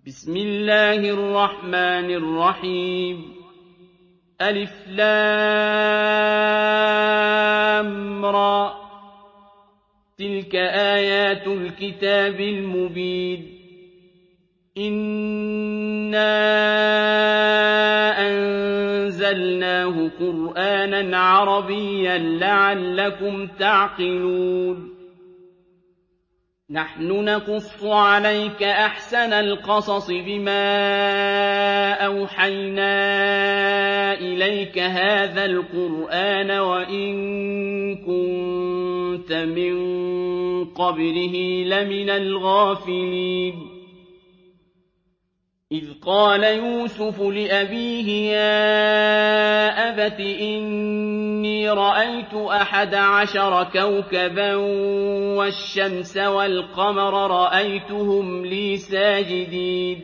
بسم الله الرحمن الرحيم ألف لام را تلك آيات الكتاب المبين إنا أنزلناه قرآنا عربيا لعلكم تعقلون نحن نقص عليك أحسن القصص بما أوحينا إليك هذا القرآن وإن كنت من قبله لمن الغافلين إذ قال يوسف لأبيه يا أبت إني رأيت 11 كوكبا والشمس والقمر رأيتهم لي ساجدين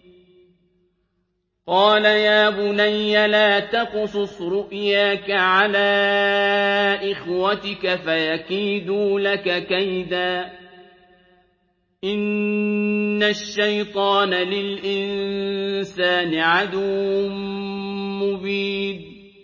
قال يا بني لا تقصص رؤياك على إخوتك فيكيدوا لك كيدا إن الشيطان للإنسان عدو مبين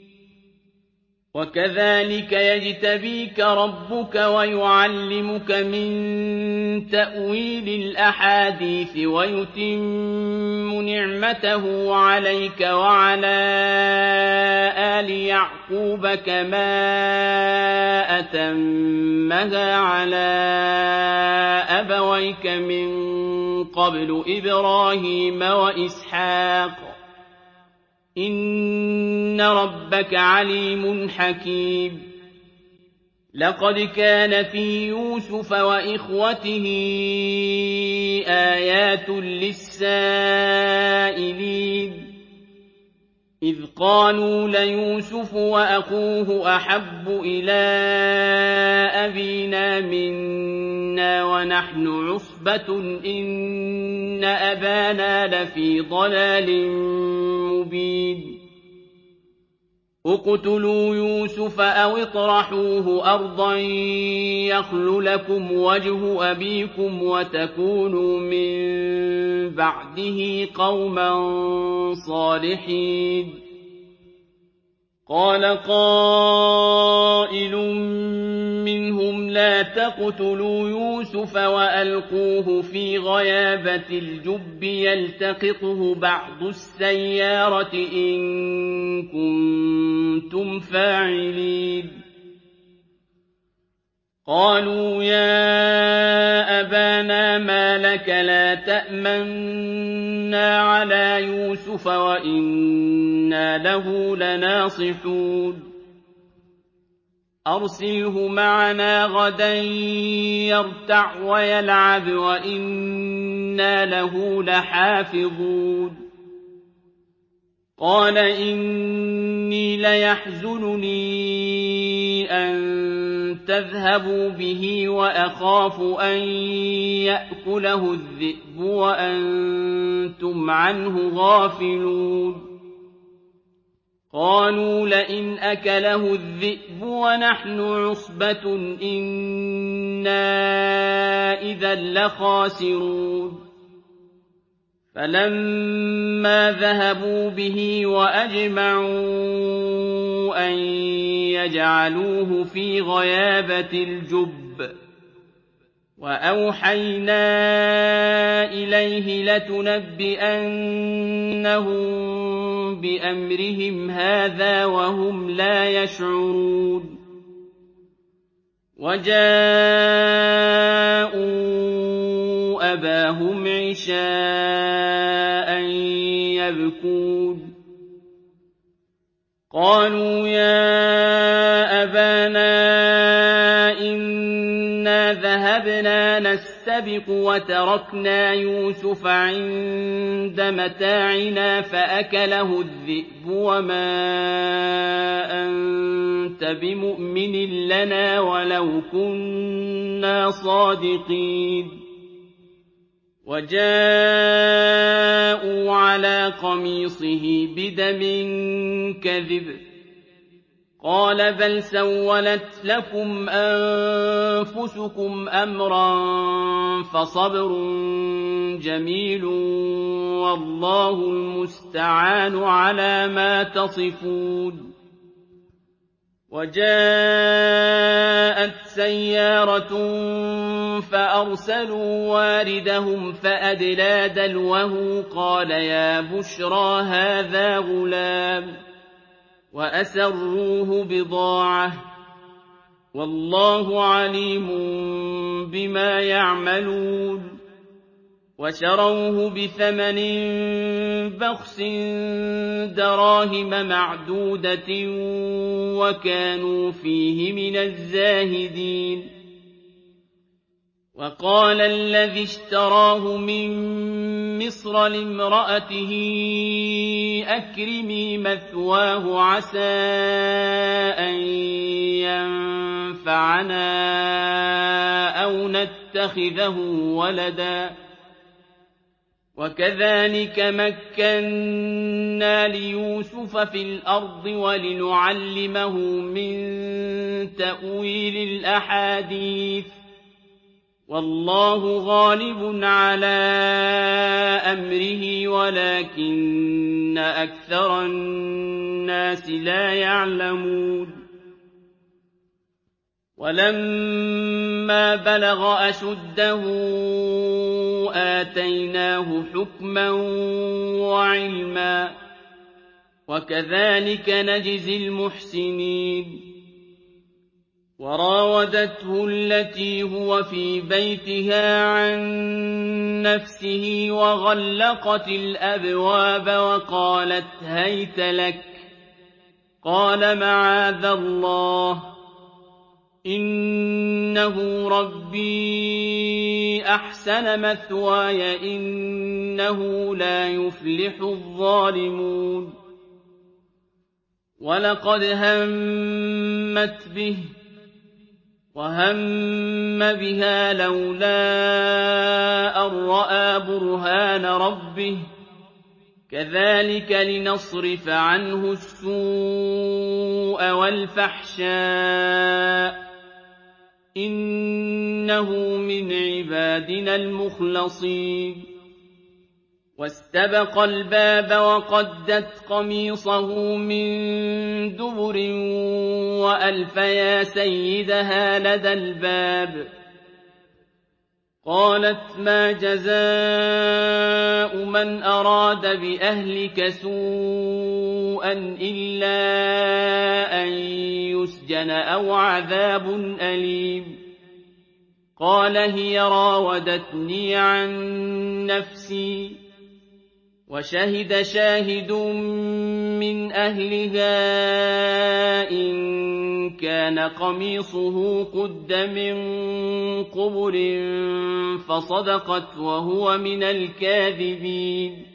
وكذلك يجتبيك ربك ويعلمك من تأويل الأحاديث ويتم نعمته عليك وعلى آل يعقوب كما أتمها على أبويك من قبل إبراهيم وإسحاق إن ربك عليم حكيم لقد كان في يوسف وإخوته آيات للسائلين إذ قالوا ليوسف وأخوه أحب إلى أبينا منا ونحن عصبة إن أبانا لفي ضلال مبين اقتلوا يوسف أو اطرحوه أرضا يخل لكم وجه أبيكم وتكونوا من بعده قوما صالحين قال قائل منهم لا تقتلوا يوسف وألقوه في غيابة الجب يلتقطه بعض السيارة إن كنتم فاعلين قالوا يا أبانا ما لك لا تأمنا على يوسف وإنا له لناصحون أرسله معنا غدا يرتع ويلعب وإنا له لحافظون قال إني ليحزنني أن تذهبوا به وأخاف أن يأكله الذئب وأنتم عنه غافلون قالوا لئن أكله الذئب ونحن عصبة إنا إذا لخاسرون فلما ذهبوا به وأجمعوا أن يجعلوه في غيابة الجب وأوحينا إليه لتنبئنهم بأمرهم هذا وهم لا يشعرون وجاءوا أباهم عشاء يبكون قالوا يا أبانا إنا ذهبنا نستبق وتركنا يوسف عند متاعنا فأكله الذئب وما أنت بمؤمن لنا ولو كنا صادقين وجاءوا على قميصه بدم كذب قال بل سولت لكم أنفسكم أمرا فصبر جميل فالله المستعان على ما تصفون وجاءت سيارة فأرسلوا واردهم فأدلى دلوه قال يا بشرى هذا غلام وأسروه بضاعة والله عليم بما يعملون وشروه بثمن بخس دراهم معدودة وكانوا فيه من الزاهدين وقال الذي اشتراه من مصر لامرأته أكرمي مثواه عسى أن ينفعنا أو نتخذه ولدا وكذلك مكنا ليوسف في الأرض ولنعلمه من تأويل الأحاديث والله غالب على أمره ولكن أكثر الناس لا يعلمون ولما بلغ أشده آتيناه حكما وعلما وكذلك نجزي المحسنين وراودته التي هو في بيتها عن نفسه وغلقت الأبواب وقالت هيت لك قال معاذ الله إنه ربي أحسن مثواي إنه لا يفلح الظالمون ولقد همت به وهم بها لولا أن رأى برهان ربه كذلك لنصرف عنه السوء والفحشاء إنه من عبادنا المخلصين واستبق الباب وقدت قميصه من دبر وألف يا سيدها لدى الباب قالت ما جزاء من أراد بأهلك سوءا إلا أن يسجن أو عذاب أليم قال هي راودتني عن نفسي وشهد شاهد من أهلها إن كان قميصه قد من قبل فصدقت وهو من الكاذبين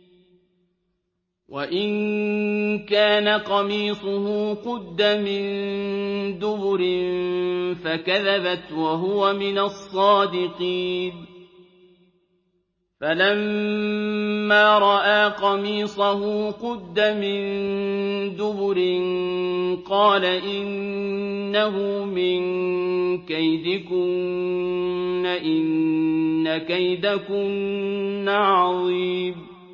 وإن كان قميصه قد من دبر فكذبت وهو من الصادقين فلما رأى قميصه قد من دبر قال إنه من كيدكن إن كيدكن عظيم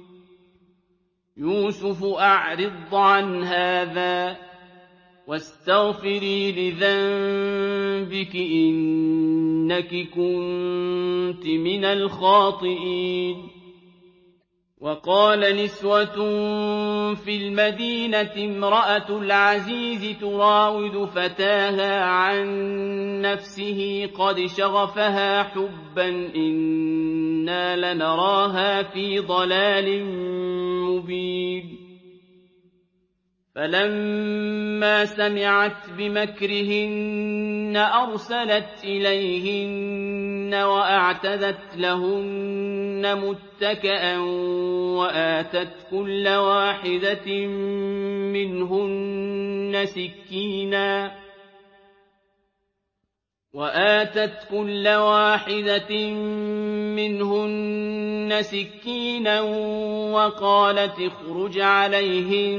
يوسف أعرض عن هذا واستغفري لذنبك إنك كنت من الخاطئين وقال نسوة في المدينة امرأة العزيز تراود فتاها عن نفسه قد شغفها حبا إنا لنراها في ضلال مبين فلما سمعت بمكرهن أرسلت إليهن وأعتدت لهن متكئا وآتت كل واحدة منهن سكينا وقالت اخرج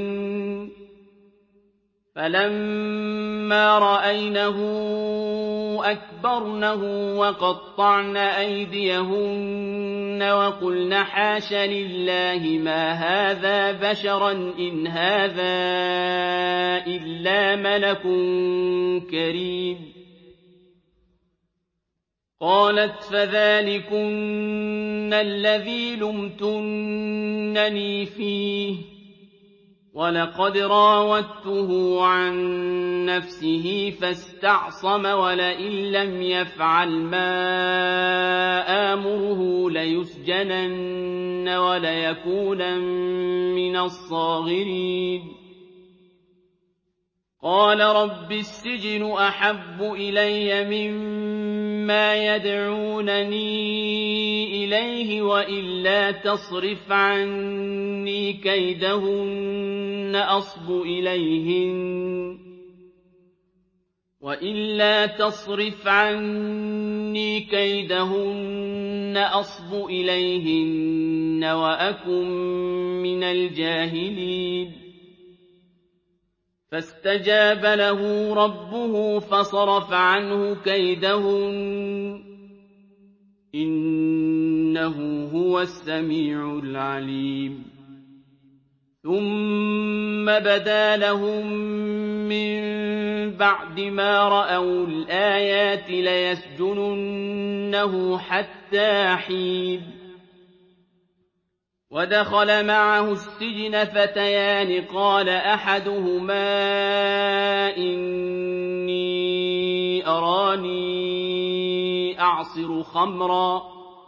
عليهن فلما رأينه أكبرنه وقطعن أيديهن وقلن حاش لله ما هذا بشرا إن هذا إلا ملك كريم قالت فذلكن الذي لمتنني فيه ولقد راودته عن نفسه فاستعصم ولئن لم يفعل ما آمره ليسجنن وليكونن من الصاغرين قال رب السجن أحب إلي مما يدعونني إليه وإلا تصرف عني كيدهن أصب إليهن وأكن من الجاهلين فاستجاب له ربه فصرف عنه كيدهن إنه هو السميع العليم ثم بدا لهم من بعد ما رأوا الآيات ليسجننه حتى حين ودخل معه السجن فتيان قال أحدهما إني أراني أعصر خمرا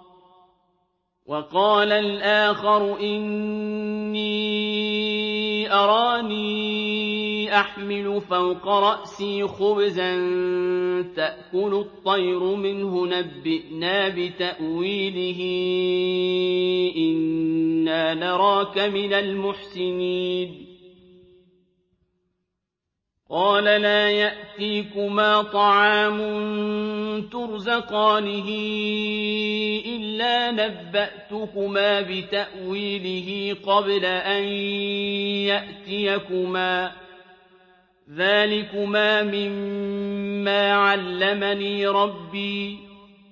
وقال الآخر إني أراني أحمل فوق رأسي خبزا تأكل الطير منه نبئنا بتأويله إنا نراك من المحسنين قال لا يأتيكما طعام ترزقانه إلا نبأتكما بتأويله قبل أن يأتيكما ذلكما مما علمني ربي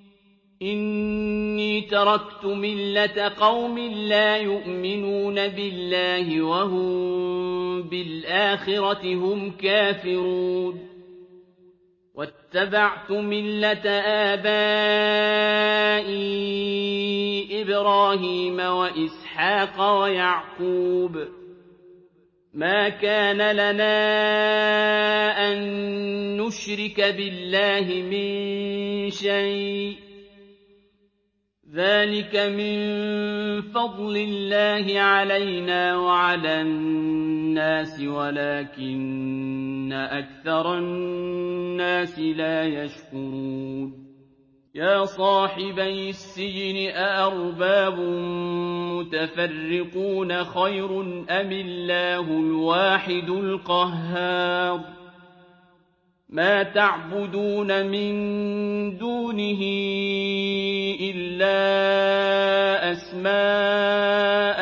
إني تركت ملة قوم لا يؤمنون بالله وهم بالآخرة هم كافرون واتبعت ملة آبائي إبراهيم وإسحاق ويعقوب ما كان لنا أن نشرك بالله من شيء ذلك من فضل الله علينا وعلى الناس ولكن أكثر الناس لا يشكرون يا صاحبي السجن أأرباب متفرقون خير أم الله الواحد القهار ما تعبدون من دونه إلا أسماء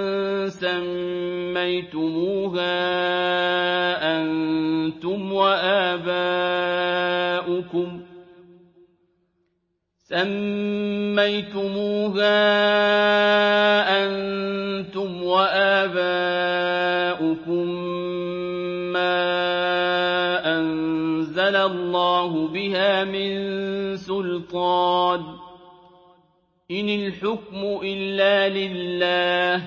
سميتموها أنتم وآباؤكم ما أنزل الله بها من سلطان إن الحكم إلا لله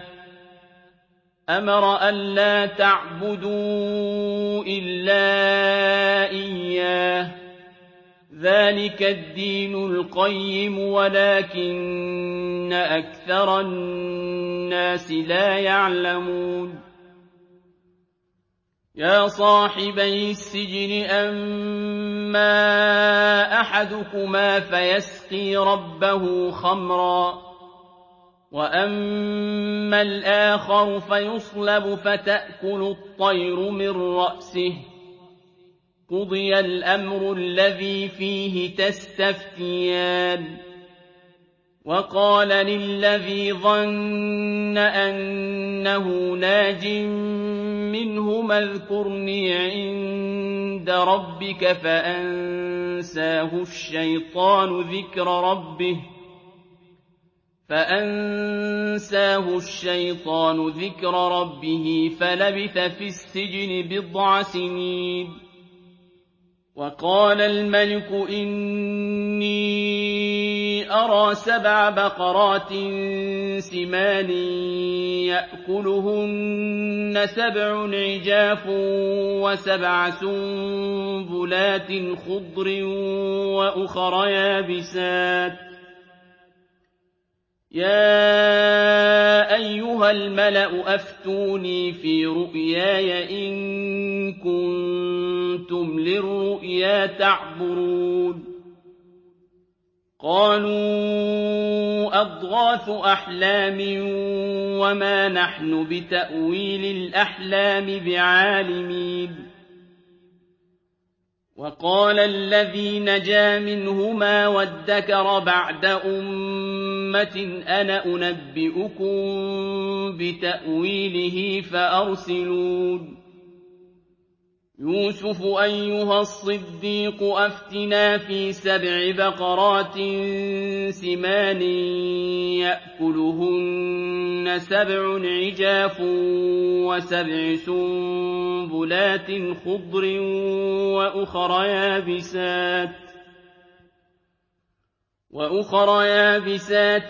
أمر ألا تعبدوا إلا إياه ذلك الدين القيم ولكن أكثر الناس لا يعلمون يا صاحبي السجن أما أحدكما فيسقي ربه خمرا وأما الآخر فيصلب فتأكل الطير من رأسه قضي الأمر الذي فيه تستفتيان وقال للذي ظن أنه ناج منهما اذكرني عند ربك فأنساه الشيطان ذكر ربه فلبث في السجن بضع سنين. وقال الملك إني أرى 7 بقرات سمان يأكلهن 7 عجاف و7 سنبلات خضر وأخر يابسات يا أيها الملأ أفتوني في رؤياي إن كنتم للرؤيا تعبرون. قالوا أضغاث أحلام وما نحن بتأويل الأحلام بعالمين. وقال الذي نجا منهما وادكر بعد أمة أنا أنبئكم بتأويله فأرسلون. يوسف أيها الصديق أفتنا في 7 بقرات سمان يأكلهن 7 عجاف و7 سنبلات خضر وأخر يابسات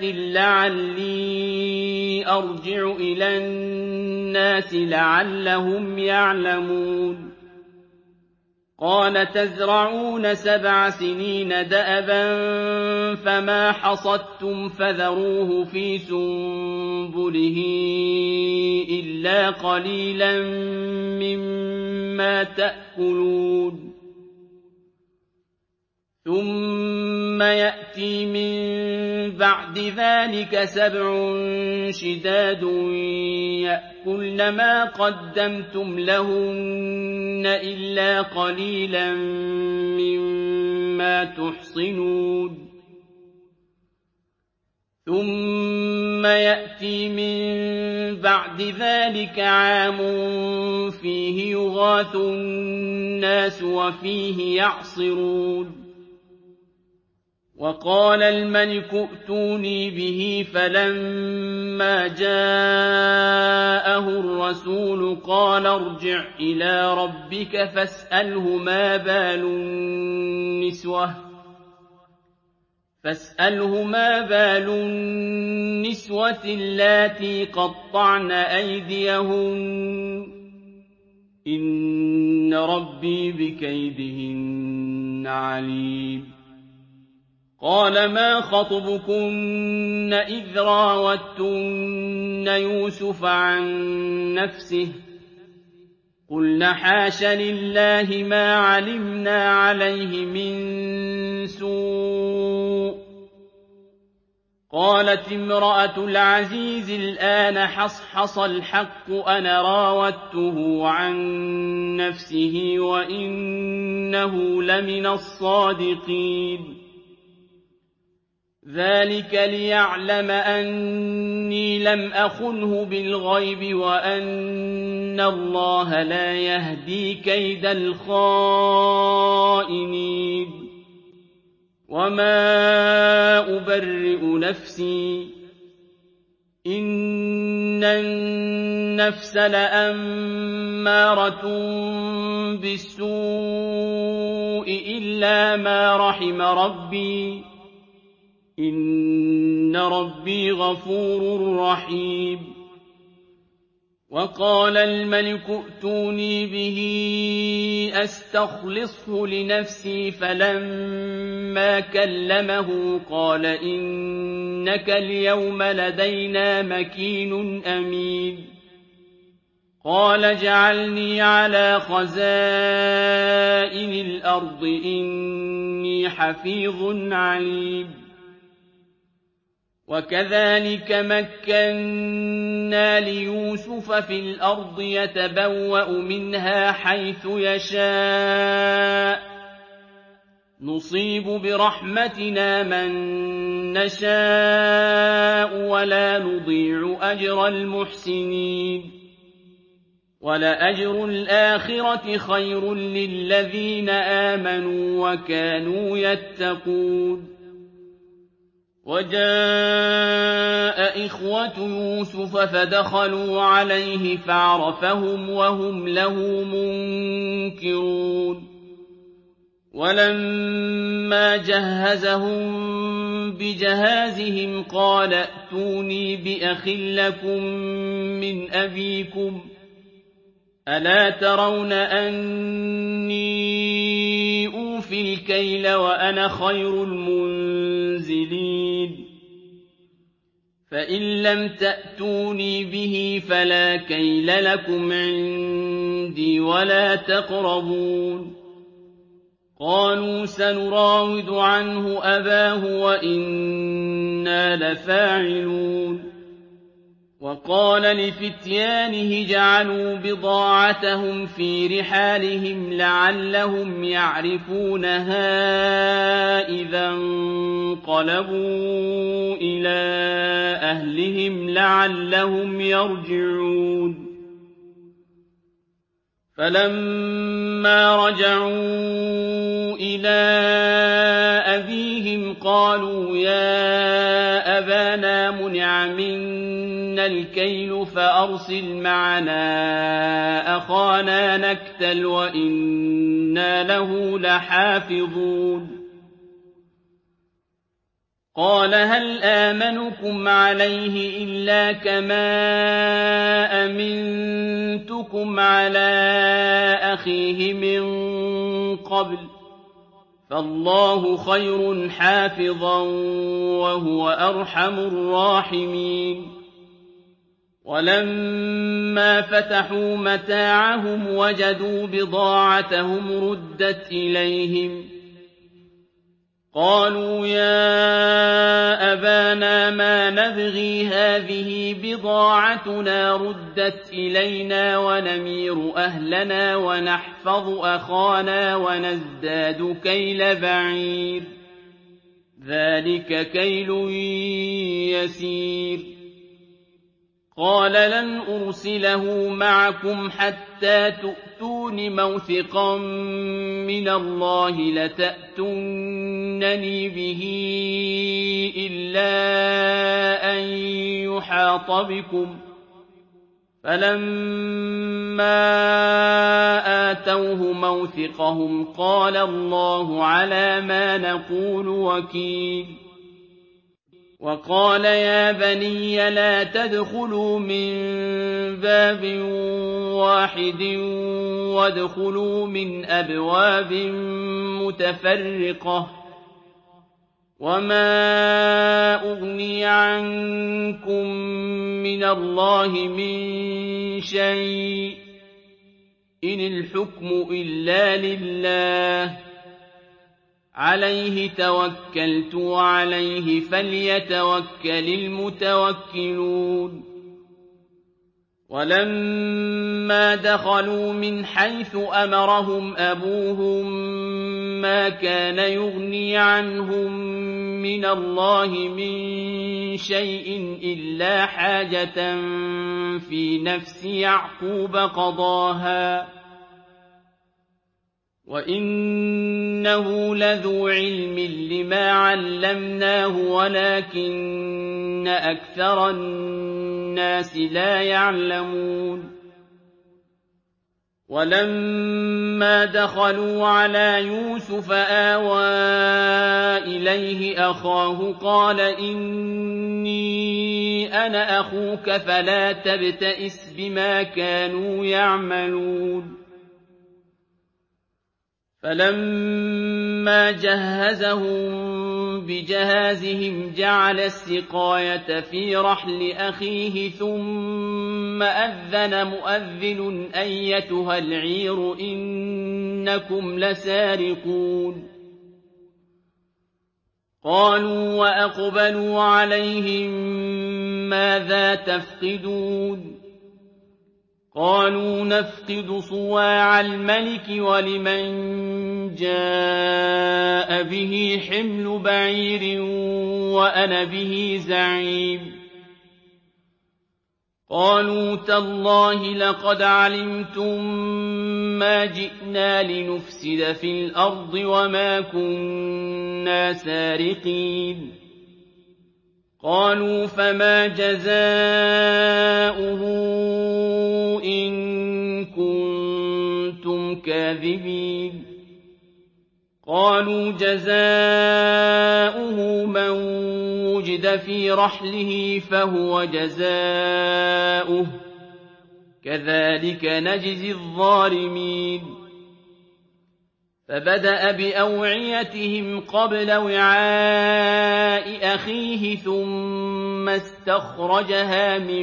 لعلي أرجع إلى الناس لعلهم يعلمون. قال تزرعون 7 سنين دأبا فما حصدتم فذروه في سنبله إلا قليلا مما تأكلون. ثم يأتي من بعد ذلك 7 شداد يأكلن ما قدمتم لهن إلا قليلا مما تحصنون. ثم يأتي من بعد ذلك عام فيه يغاث الناس وفيه يعصرون. وقال الملك ائتوني به فلما جاءه الرسول قال ارجع إلى ربك فاسأله ما بال النسوة اللاتي قطعن أيديهن إن ربي بكيدهن عليم. قال ما خطبكن إذ راوتن يوسف عن نفسه قلن حاش لله ما علمنا عليه من سوء. قالت امرأة العزيز الآن حصحص الحق أنا راودته عن نفسه وإنه لمن الصادقين. ذلك ليعلم أني لم أخنه بالغيب وأن الله لا يهدي كيد الخائنين. وما أبرئ نفسي إن النفس لأمارة بالسوء إلا ما رحم ربي إن ربي غفور رحيم. وقال الملك ائتوني به أستخلصه لنفسي فلما كلمه قال إنك اليوم لدينا مكين أمين. قال اجعلني على خزائن الأرض إني حفيظ عليم. وكذلك مكنا ليوسف في الأرض يتبوأ منها حيث يشاء نصيب برحمتنا من نشاء ولا نضيع أجر المحسنين. وَلَأَجْرُ الْآخِرَةِ خَيْرٌ لِّلَّذِينَ آمَنُوا وَكَانُوا يَتَّقُونَ وَجَاءَ إِخْوَةُ يُوسُفَ فَدَخَلُوا عَلَيْهِ فَعَرَفَهُمْ وَهُمْ لَهُ مُنكِرُونَ وَلَمَّا جَهَّزَهُم بِجَهَازِهِمْ قَالَ ائْتُونِي بِأَخٍ لَّكُم مِّنْ أَبِيكُمْ ۚ أَلَا تَرَوْنَ أَنِّي أُوفِي الْكَيْلَ وَأَنَا خَيْرُ الْمُنزِلِينَ فَإِن لَّمْ تَأْتُونِي بِهِ فَلَا كَيْلَ لَكُمْ عِندِي وَلَا تَقْرَبُونِ قَالُوا سَنُرَاوِدُ عَنْهُ أَبَاهُ وَإِنَّا لَفَاعِلُونَ وَقَالَ لِفِتْيَانِهِ اجْعَلُوا بِضَاعَتَهُمْ فِي رِحَالِهِمْ لَعَلَّهُمْ يَعْرِفُونَهَا إِذَا انقَلَبُوا إِلَىٰ أَهْلِهِمْ لَعَلَّهُمْ يَرْجِعُونَ فَلَمَّا رَجَعُوا إِلَىٰ أَبِيهِمْ قَالُوا يَا أَبَانَا مُنِعَ مِنَّا الْكَيْلُ فَأَرْسِلْ مَعَنَا أَخَانَا نَكْتَلْ وَإِنَّا لَهُ لَحَافِظُونَ قَالَ هَلْ آمَنُكُمْ عَلَيْهِ إِلَّا كَمَا أَمِنتُكُمْ عَلَىٰ أَخِيهِ مِن قَبْلُ ۖ فَاللَّهُ خَيْرٌ حَافِظًا وَهُوَ أَرْحَمُ الرَّاحِمِينَ وَلَمَّا فَتَحُوا مَتَاعَهُمْ وَجَدُوا بِضَاعَتَهُمْ رُدَّتْ إِلَيْهِمْ ۖ قَالُوا يَا أَبَانَا مَا نَبْغِي هَٰذِهِ بِضَاعَتُنَا رُدَّتْ إِلَيْنَا وَنَمِيرُ أَهْلَنَا وَنَحْفَظُ أَخَانَا وَنَزْدَادُ كَيْلَ بَعِيرٍ ۖ ذَٰلِكَ كَيْلٌ يَسِيرٌ قَالَ لَنْ أُرْسِلَهُ مَعَكُمْ حَتَّىٰ تُؤْتُونِ مَوْثِقًا مِّنَ اللَّهِ لَتَأْتُنَّنِي بِهِ إِلَّا أَن يُحَاطَ بِكُمْ ۖ فَلَمَّا آتَوْهُ مَوْثِقَهُمْ قَالَ اللَّهُ عَلَىٰ مَا نَقُولُ وَكِيلٌ وَقَالَ يَا بَنِيَّ لَا تَدْخُلُوا مِن بَابٍ وَاحِدٍ وَادْخُلُوا مِنْ أَبْوَابٍ مُّتَفَرِّقَةٍ ۖ وَمَا أُغْنِي عَنكُم مِّنَ اللَّهِ مِن شَيْءٍ ۖ إِنِ الْحُكْمُ إِلَّا لِلَّهِ ۖ عَلَيْهِ تَوَكَّلْتُ وَعَلَيْهِ فَلْيَتَوَكَّلِ الْمُتَوَكِّلُونَ وَلَمَّا دَخَلُوا مِنْ حَيْثُ أَمَرَهُمْ أَبُوهُم مَّا كَانَ يُغْنِي عَنْهُم مِّنَ اللَّهِ مِن شَيْءٍ إِلَّا حَاجَةً فِي نَفْسِ يَعْقُوبَ قَضَاهَا ۚ وَإِنَّهُ لَذُو عِلْمٍ لِّمَا عَلَّمْنَاهُ وَلَٰكِنَّ أَكْثَرَ النَّاسِ لَا يَعْلَمُونَ وَلَمَّا دَخَلُوا عَلَىٰ يُوسُفَ آوَىٰ إِلَيْهِ أَخَاهُ قَالَ إِنِّي أَنَا أَخُوكَ فَلَا تَبْتَئِسْ بِمَا كَانُوا يَعْمَلُونَ فَلَمَّا جَهَّزَهُم بِجَهَازِهِمْ جَعَلَ السِّقَايَةَ فِي رَحْلِ أَخِيهِ ثُمَّ أَذَّنَ مُؤَذِّنٌ أَيَّتُهَا الْعِيرُ إِنَّكُمْ لَسَارِقُونَ قَالُوا وَأَقْبَلُوا عَلَيْهِم مَّاذَا تَفْقِدُونَ قَالُوا نَفْقِدُ صُوَاعَ الْمَلِكِ وَلِمَن جَاءَ بِهِ حِمْلُ بَعِيرٍ وَأَنَا بِهِ زَعِيمٌ قَالُوا تَاللَّهِ لَقَدْ عَلِمْتُم مَّا جِئْنَا لِنُفْسِدَ فِي الْأَرْضِ وَمَا كُنَّا سَارِقِينَ قَالُوا فَمَا جَزَاؤُهُ إِن كُنتُمْ كَاذِبِينَ قَالُوا جَزَاؤُهُ مَن وُجِدَ فِي رَحْلِهِ فَهُوَ جَزَاؤُهُ ۚ كَذَٰلِكَ نَجْزِي الظَّالِمِينَ فَبَدَأَ بِأَوْعِيَتِهِمْ قَبْلَ وِعَاءِ أَخِيهِ ثُمَّ اسْتَخْرَجَهَا مِن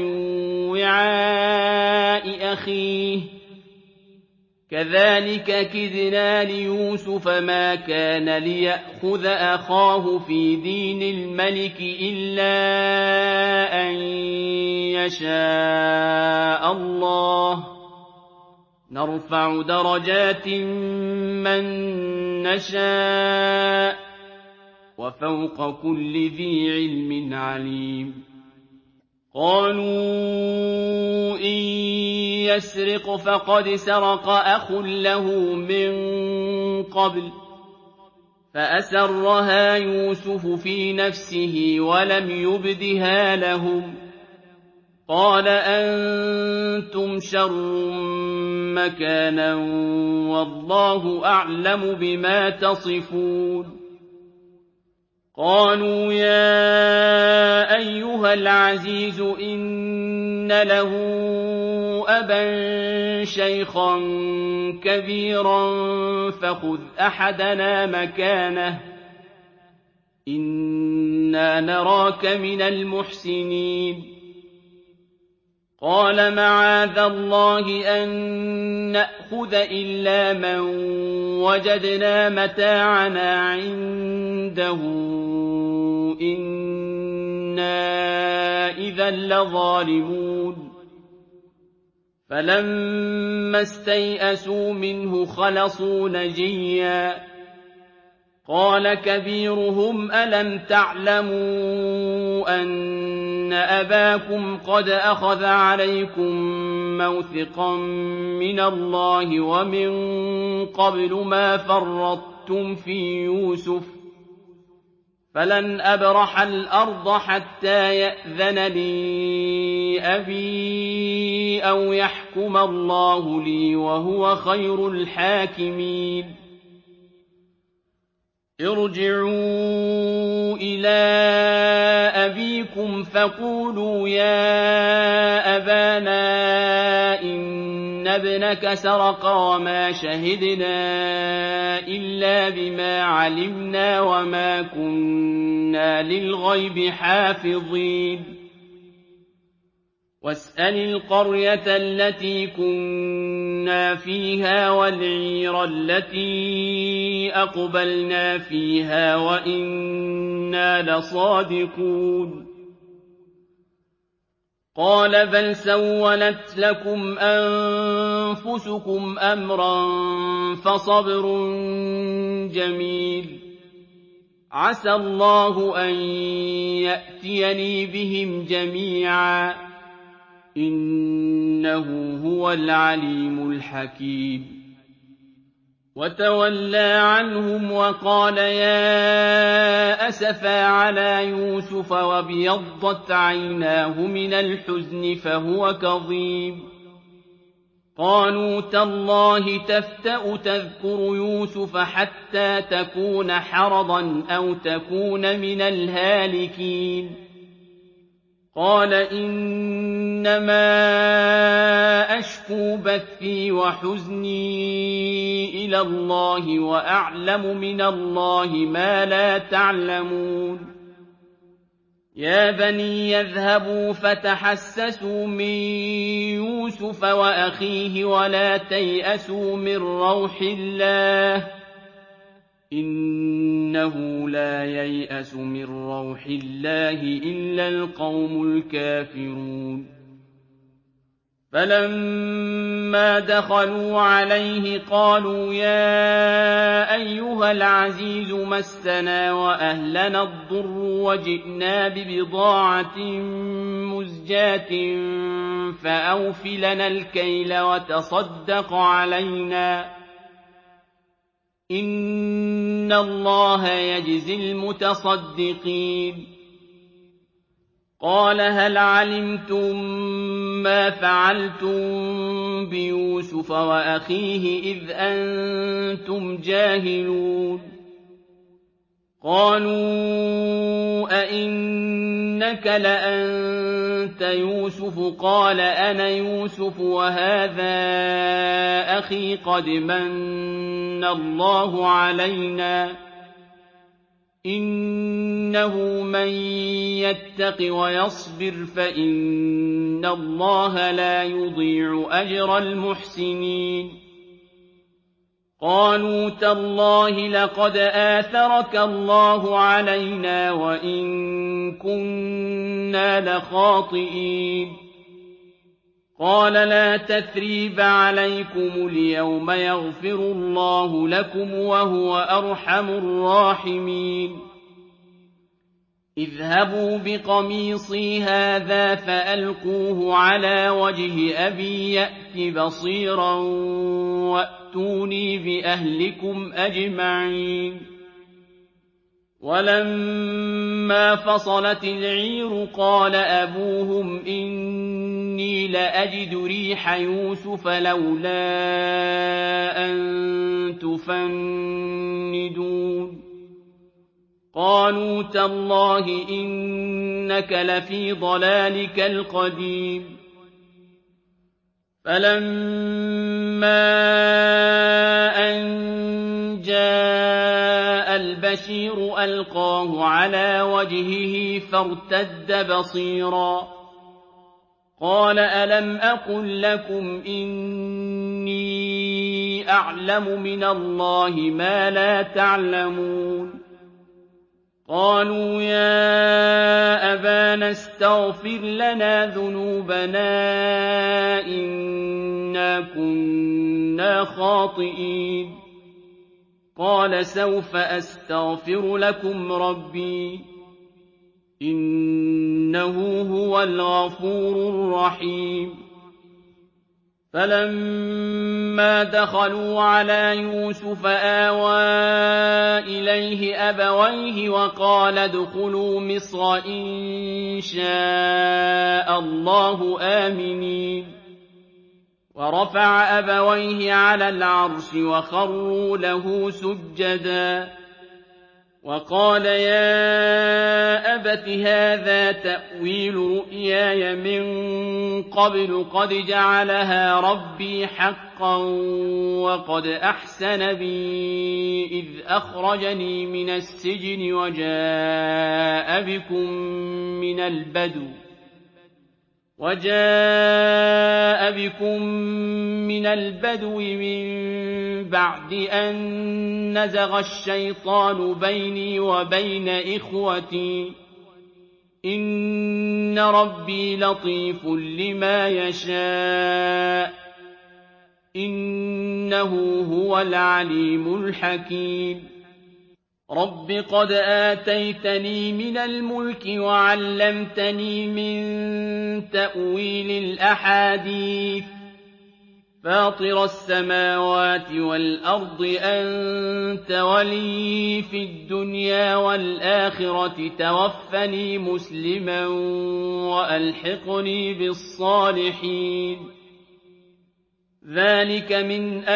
وِعَاءِ أَخِيهِ ۚ كَذَٰلِكَ كِدْنَا لِيُوسُفَ مَا كَانَ لِيَأْخُذَ أَخَاهُ فِي دِينِ الْمَلِكِ إِلَّا أَن يَشَاءَ اللَّهُ ۚ نَرْفَعُ دَرَجَاتٍ مَّن نَّشَاءُ ۗ وَفَوْقَ كُلِّ ذِي عِلْمٍ عَلِيمٌ قَالُوا إِن يَسْرِقْ فَقَدْ سَرَقَ أَخٌ لَّهُ مِن قَبْلُ ۚ فَأَسَرَّهَا يُوسُفُ فِي نَفْسِهِ وَلَمْ يُبْدِهَا لَهُمْ ۚ قَالَ أَنتُمْ شَرٌّ مَّكَانًا وَاللَّهُ أَعْلَمُ بِمَا تَصِفُونَ قَالُوا يَا أَيُّهَا الْعَزِيزُ إِنَّ لَهُ أَبًا شَيْخًا كَبِيرًا فَخُذْ أَحَدَنَا مَكَانَهُ ۖ إِنَّا نَرَاكَ مِنَ الْمُحْسِنِينَ قَالَ مَعَاذَ اللَّهِ أَن نَّأْخُذَ إِلَّا مَن وَجَدْنَا مَتَاعَنَا عِندَهُ إِنَّا إِذًا لَّظَالِمُونَ فَلَمَّا اسْتَيْأَسُوا مِنْهُ خَلَصُوا نَجِيًّا قَالَ كَبِيرُهُمْ أَلَمْ تَعْلَمُوا أَنَّ أَبَاكُمْ قَدْ أَخَذَ عَلَيْكُم مَّوْثِقًا مِّنَ اللَّهِ وَمِن قَبْلُ مَا فَرَّطتُمْ فِي يُوسُفَ ۖ فَلَنْ أَبْرَحَ الْأَرْضَ حَتَّىٰ يَأْذَنَ لِي أَبِي أَوْ يَحْكُمَ اللَّهُ لِي ۖ وَهُوَ خَيْرُ الْحَاكِمِينَ ارْجِعُوا إِلَىٰ أَبِيكُمْ فَقُولُوا يَا أَبَانَا إِنَّ ابْنَكَ سَرَقَ وَمَا شَهِدْنَا إِلَّا بِمَا عَلِمْنَا وَمَا كُنَّا لِلْغَيْبِ حَافِظِينَ وَاسْأَلِ الْقَرْيَةَ الَّتِي كُنَّا فِيهَا وَالْعِيرَ الَّتِي أَقْبَلْنَا فِيهَا وَإِنَّا لَصَادِقُونَ قَالَ بَلْ سَوَّلَتْ لَكُمْ أَنفُسُكُمْ أَمْرًا فَصَبْرٌ جَمِيلٌ عَسَى اللَّهُ أَن يَأْتِيَنِي بِهِمْ جَمِيعًا إِنَّهُ هُوَ الْعَلِيمُ الْحَكِيمُ وَتَوَلَّىٰ عَنْهُمْ وَقَالَ يَا أَسَفَىٰ عَلَىٰ يُوسُفَ وَابْيَضَّتْ عَيْنَاهُ مِنَ الْحُزْنِ فَهُوَ كَظِيمٌ قَالُوا تَاللَّهِ تَفْتَأُ تَذْكُرُ يُوسُفَ حَتَّىٰ تَكُونَ حَرَضًا أَوْ تَكُونَ مِنَ الْهَالِكِينَ قَالَ إِنَّمَا أَشْكُو بَثِّي وَحُزْنِي إِلَى اللَّهِ وَأَعْلَمُ مِنَ اللَّهِ مَا لَا تَعْلَمُونَ يَا بَنِيَّ اذْهَبُوا فَتَحَسَّسُوا مِن يُوسُفَ وَأَخِيهِ وَلَا تَيْأَسُوا مِن رَّوْحِ اللَّهِ ۖ إِنَّهُ لَا يَيْأَسُ مِن رَّوْحِ اللَّهِ إِلَّا الْقَوْمُ الْكَافِرُونَ فَلَمَّا فَلَمَّا دَخَلُوا عَلَيْهِ قَالُوا يَا أَيُّهَا الْعَزِيزُ مَسَّنَا وَأَهْلَنَا الضُّرُّ وَجِئْنَا بِبِضَاعَةٍ مُزْجَاةٍ فَأَوْفِ لَنَا الْكَيْلَ وَتَصَدَّقْ عَلَيْنَا ۖ إِنَّ اللَّهَ يَجْزِي الْمُتَصَدِّقِينَ قَالَ هَلْ عَلِمْتُم مَّا فَعَلْتُم بِيُوسُفَ وَأَخِيهِ إِذْ أَنتُمْ جَاهِلُونَ قَالُوا أَإِنَّكَ لَأَنتَ يُوسُفُ قَالَ أَنَا يُوسُفُ وَهَٰذَا أَخِي قَدْ مَنَّ اللَّهُ عَلَيْنَا ۖ إِنَّهُ مَن يَتَّقِ وَيَصْبِرْ فَإِنَّ اللَّهَ لَا يُضِيعُ أَجْرَ الْمُحْسِنِينَ قَالُوا تَاللَّهِ لَقَدْ آثَرَكَ اللَّهُ عَلَيْنَا وَإِن كُنَّا لَخَاطِئِينَ قَالَ لَا تَثْرِيبَ عَلَيْكُمُ الْيَوْمَ يَغْفِرُ اللَّهُ لَكُمْ وَهُوَ أَرْحَمُ الرَّاحِمِينَ اذْهَبُوا بِقَمِيصِي هَٰذَا فَأَلْقُوهُ عَلَىٰ وَجْهِ أَبِي يَأْتِ بَصِيرًا وَأْتُونِي بِأَهْلِكُمْ أَجْمَعِينَ وَلَمَّا فَصَلَتِ الْعِيرُ قَالَ أَبُوهُمْ إِنِّي لَأَجِدُ رِيحَ يُوسُفَ لَوْلَا أَن تُفَنِّدُونِ قَالُوا تَاللَّهِ إِنَّكَ لَفِي ضَلَالِكَ الْقَدِيمِ فَلَمَّا أَن جَاءَ الْبَشِيرُ أَلْقَاهُ عَلَىٰ وَجْهِهِ فَارْتَدَّ بَصِيرًا قَالَ أَلَمْ أَقُل لَّكُمْ إِنِّي أَعْلَمُ مِنَ اللَّهِ مَا لَا تَعْلَمُونَ قَالُوا يَا أَبَانَا اسْتَغْفِرْ لَنَا ذُنُوبَنَا إِنَّا كُنَّا خَاطِئِينَ قَالَ سَوْفَ أَسْتَغْفِرُ لَكُمْ رَبِّي إِنَّهُ هُوَ الْغَفُورُ الرَّحِيمُ فَلَمَّا دَخَلُوا عَلَىٰ يُوسُفَ آوَىٰ إِلَيْهِ أَبَوَيْهِ وَقَالَ ادْخُلُوا مِصْرَ إِن شَاءَ اللَّهُ آمِنِينَ وَرَفَعَ أَبَوَيْهِ عَلَى الْعَرْشِ وَخَرُّوا لَهُ سُجَّدًا وَقَالَ يَا أَبَتِ هَٰذَا تَأْوِيلُ رُؤْيَايَ مِن قَبْلُ قَدْ جَعَلَهَا رَبِّي حَقًّا وَقَدْ أَحْسَنَ بِي إِذْ أَخْرَجَنِي مِنَ السِّجْنِ وَجَاءَ بِكُم مِّنَ الْبَدْوِ مِن بَعْدِ أَن نَّزَغَ الشَّيْطَانُ بَيْنِي وَبَيْنَ إِخْوَتِي ۚ إِنَّ رَبِّي لَطِيفٌ لِّمَا يَشَاءُ ۚ إِنَّهُ هُوَ الْعَلِيمُ الْحَكِيمُ رَبِّ قَدْ آتَيْتَنِي مِنَ الْمُلْكِ وَعَلَّمْتَنِي مِن تَأْوِيلِ الْأَحَادِيثِ فَاطِرَ السَّمَاوَاتِ وَالْأَرْضِ أَنتَ وَلِيِّي فِي الدُّنْيَا وَالْآخِرَةِ تَوَفَّنِي مُسْلِمًا وَأَلْحِقْنِي بِالصَّالِحِينَ ذَٰلِكَ مِنْ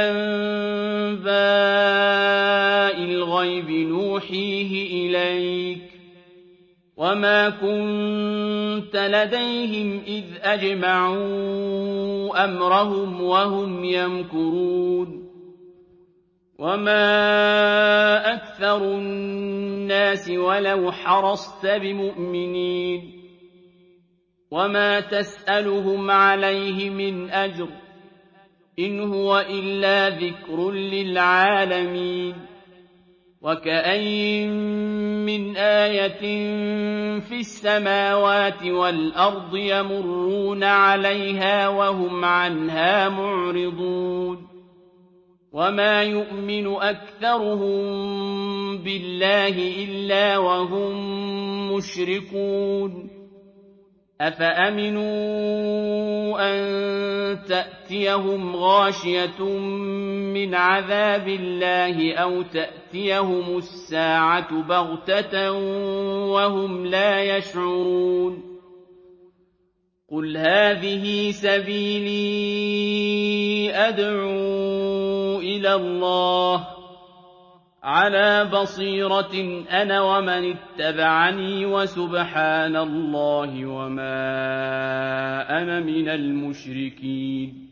أَنبَاءِ الْغَيْبِ نُوحِيهِ إِلَيْكَ ۖ وَمَا كُنتَ لَدَيْهِمْ إِذْ أَجْمَعُوا أَمْرَهُمْ وَهُمْ يَمْكُرُونَ وَمَا أَكْثَرُ النَّاسِ وَلَوْ حَرَصْتَ بِمُؤْمِنِينَ وَمَا تَسْأَلُهُمْ عَلَيْهِ مِنْ أَجْرٍ ۚ إِنْ هُوَ إِلَّا ذِكْرٌ لِّلْعَالَمِينَ وَكَأَيِّن مِّنْ آيَةٍ فِي السَّمَاوَاتِ وَالْأَرْضِ يَمُرُّونَ عَلَيْهَا وَهُمْ عَنْهَا مُعْرِضُونَ وَمَا يُؤْمِنُ أَكْثَرُهُم بِاللَّهِ إِلَّا وَهُم مُّشْرِكُونَ أَفَأَمِنُوا أَن تَأْتِيَهُمْ غَاشِيَةٌ مِّنْ عَذَابِ اللَّهِ أَوْ تَأْتِيَهُمُ السَّاعَةُ بَغْتَةً وَهُمْ لَا يَشْعُرُونَ قُلْ هَٰذِهِ سَبِيلِي أَدْعُو إِلَى اللَّهِ عَلَىٰ بَصِيرَةٍ أَنَا وَمَنِ اتَّبَعَنِي وَسُبْحَانَ اللَّهِ وَمَا أَنَا مِنَ الْمُشْرِكِينَ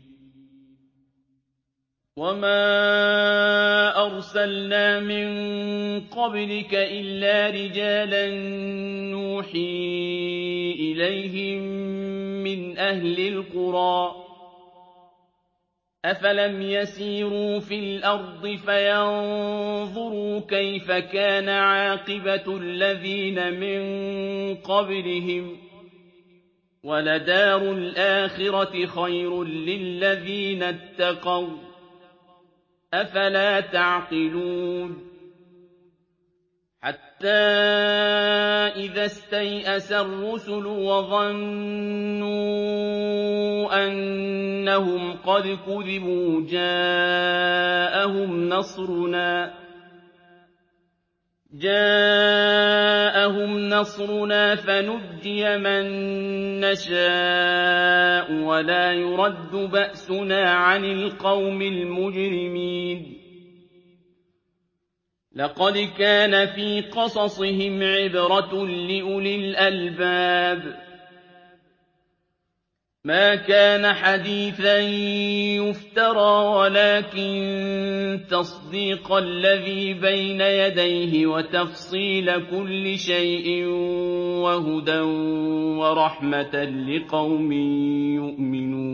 وَمَا أَرْسَلْنَا مِن قَبْلِكَ إِلَّا رِجَالًا نُّوحِي إِلَيْهِم مِّنْ أَهْلِ الْقُرَىٰ ۗ أَفَلَمْ يَسِيرُوا فِي الْأَرْضِ فَيَنظُرُوا كَيْفَ كَانَ عَاقِبَةُ الَّذِينَ مِن قَبْلِهِمْ ۗ وَلَدَارُ الْآخِرَةِ خَيْرٌ لِّلَّذِينَ اتَّقَوْا ۗ أَفَلَا تَعْقِلُونَ حَتَّىٰ إِذَا اسْتَيْأَسَ الرُّسُلُ وَظَنُّوا أَنَّهُمْ قَدْ كُذِبُوا جَاءَهُمْ نَصْرُنَا فَنُجِّيَ مَن نَّشَاءُ وَلَا يُرَدُّ بَأْسُنَا عَنِ الْقَوْمِ الْمُجْرِمِينَ لَقَدْ كَانَ فِي قَصَصِهِمْ عِبْرَةٌ لِّأُولِي الْأَلْبَابِ مَا كَانَ حَدِيثًا يُفْتَرَىٰ وَلَٰكِن تَصْدِيقَ الَّذِي بَيْنَ يَدَيْهِ وَتَفْصِيلَ كُلِّ شَيْءٍ وَهُدًى وَرَحْمَةً لِّقَوْمٍ يُؤْمِنُونَ